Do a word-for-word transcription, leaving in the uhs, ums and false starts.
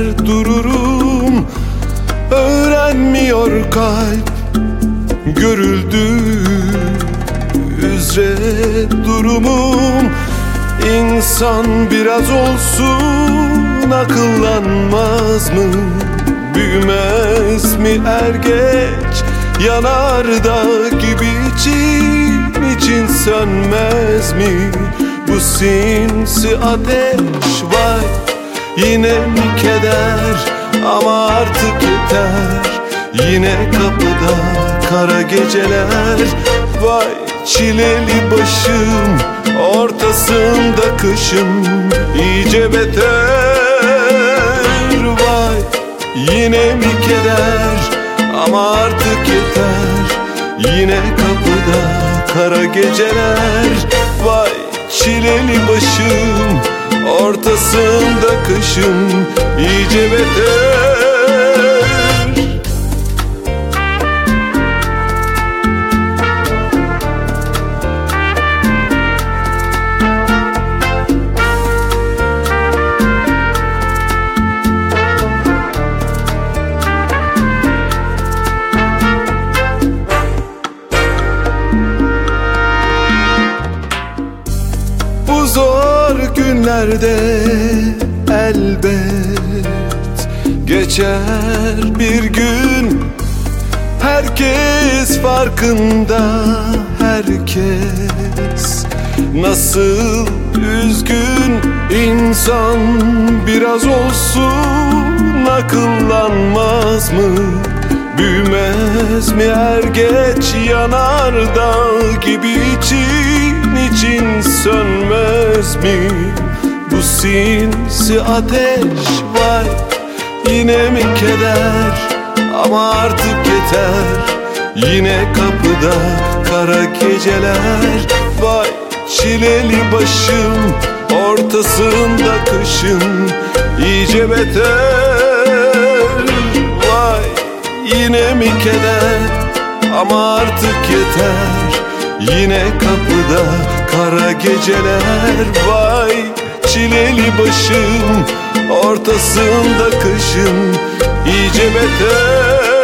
dururum. Öğrenmiyor kalp görüldüğü üzere durumum. İnsan biraz olsun akıllanmaz mı? Büyümez mi er geç? Yanardağ gibi için için sönmez mi? Bu sinsi ateş var, yine mi keder? Ama artık yeter. Yine kapıda kara geceler. Vay çileli başım, ortasında kışım iyice beter. Vay yine mi keder? Ama artık yeter. Yine kapıda kara geceler. Vay çileli başım, ortasında kışım iyice beter. Bu zor günlerde elbet geçer bir gün. Herkes farkında, herkes nasıl üzgün. İnsan biraz olsun akıllanmaz mı? Büyümez mi er geç? Yanardağ gibi için için sönmez mi? Bu sinsi ateş var, yine mi keder? Ama artık yeter. Yine kapıda kara geceler. Vay çileli başım, ortasında kışım iyice beter. Vay yine mi keder? Ama artık yeter. Yine kapıda kara geceler. Vay çileli başım, ortasında kışım iyice beter.